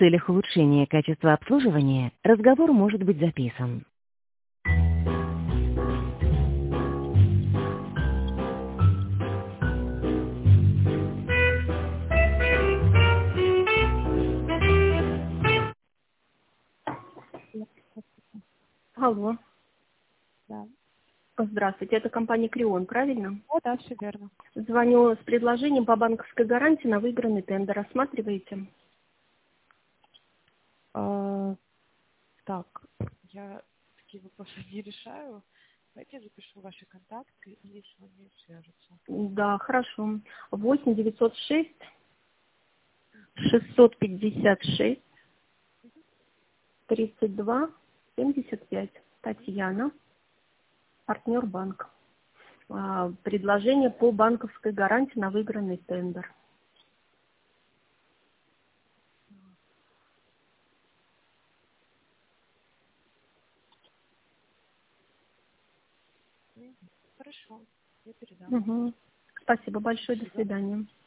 целях улучшения качества обслуживания разговор может быть записан. Алло. Да. Здравствуйте, это компания Крион, правильно? О, да, все верно. Звоню с предложением по банковской гарантии на выигранный тендер. Рассматриваете? Так, я такие вопросы не решаю. Давайте я запишу ваши контакты и с вами свяжутся. Да, хорошо. 8 906 656 32 75. Татьяна, партнер банк. Предложение по банковской гарантии на выигранный тендер. Хорошо, я передам. Угу. Спасибо большое, до Спасибо. свидания.